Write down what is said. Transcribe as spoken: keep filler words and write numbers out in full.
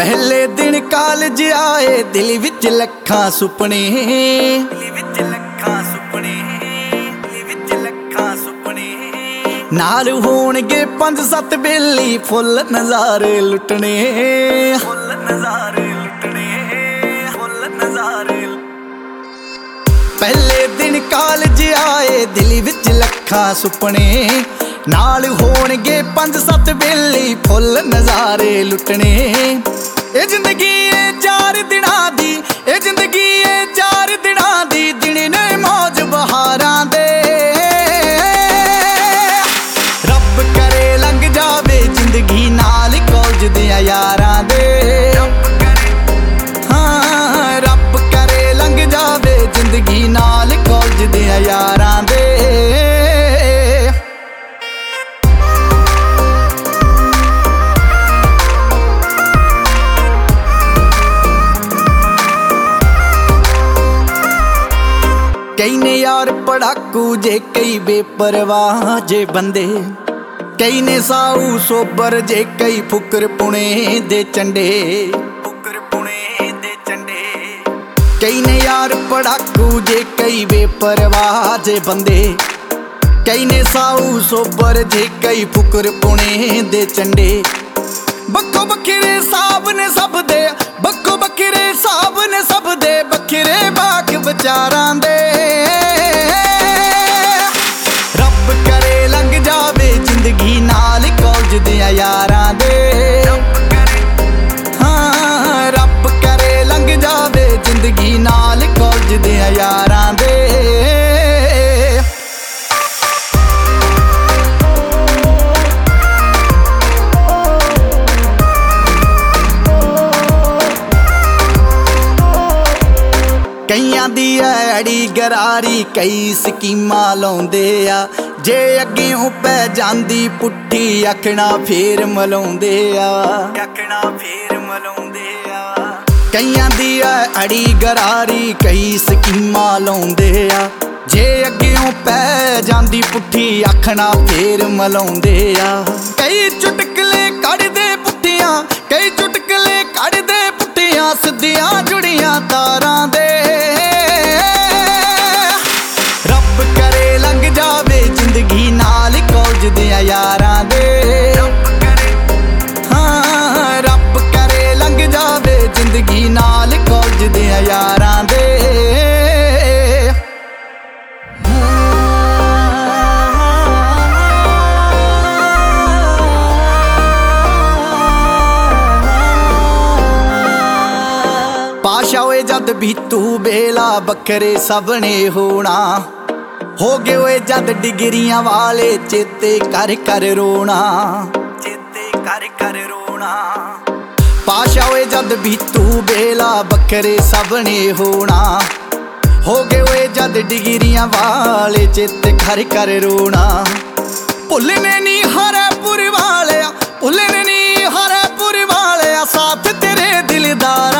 पहले दिन कालज आए दिल विच लखां सुपने, दिल विच लखां सुपने, दिल विच लखां सुपने। नाल होणगे पंज सत्त बेली फुल नज़ारे लुटने, फुल नज़ारे लुटने, फुल नज़ारे। पहले दिन कालज आए दिल विच लखां सुपने, नाल होणगे पंज सत्त बेली फुल नज़ारे लुटने। ए जिंदगी ए चार दिनां दी, ए जिंदगी ए चार दिनां दी, दिन ने मौज बहारां दे। रब करे लंघ जावे जिंदगी नाल कॉलेज दियां यारां दे। हाँ रब करे लंघ जावे जिंदगी नाल कॉलेज दियां यारां दे। कई ने यार पढ़ाकू जे कई बेपरवाह जे बंदे, कई ने साऊ सोबर जे कई फुकर पुणे दे चंडे, फुकर पुणे दे चंडे। कई ने यार पढ़ाकू जे कई बेपरवाह जे बंदे, कई ने साऊ सोबर जे कई फुकर पुणे दे चंडे। बक्को बखरे साब ने सब दे, बक्को बखरे साब ने सब दे, बखरे बाक विचारां दे। रब करे लंघ जावे जिंदगी नाल कॉलेज दियां यारां दे। हाँ रब करे लंघ जावे जिंदगी नाल कॉलेज दियां यारां दे। कईयां दी अड़ी गरारी कई स्कीमां लाउंदे आ, जे अग्गेओं पै जांदी पुट्ठी आखना फेर मलाउंदे आ, आखना फेर मलाउंदे आ। कईयां दी अड़ी गरारी कई स्कीमां लाउंदे आ, जे अग्गेओं पै जांदी पुट्ठी आखना फेर मलाउंदे आ। कई चुटकले कढ़दे पुट्ठियां, कई चुटकले कढ़दे पुट्ठियां, सिद्धियां जुड़ियां तारां दे। रब करे लंघ जावे जिंदगी नाल कॉलेज दियां यारां दे। हाँ रब करे लंघ जावे जिंदगी नाल कॉलेज दियां यारां दे। पाशा होए जद भी तू बेला बखरे सबने होना, हो गए होए जद डिगरियां वाले चेते कर कर रोना, चेते कर कर रोना। पाशा होए जद भी तू बेला बखरे सबने होना, हो गए होए जद डिगरियां वाले चेते कर कर रोना। भुलने नी हरपुर वाले, भुलने नी हरपुर वाले, साथ तेरे दिलदार